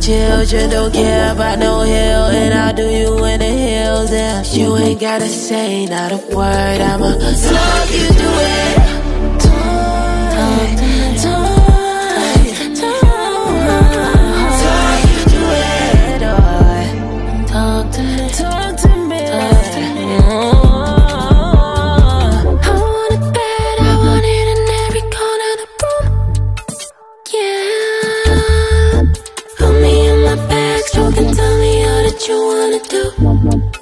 children, don't care about no hill, and I'll do you in the hills. And you ain't gotta say not a word, I'ma love you do it. You wanna do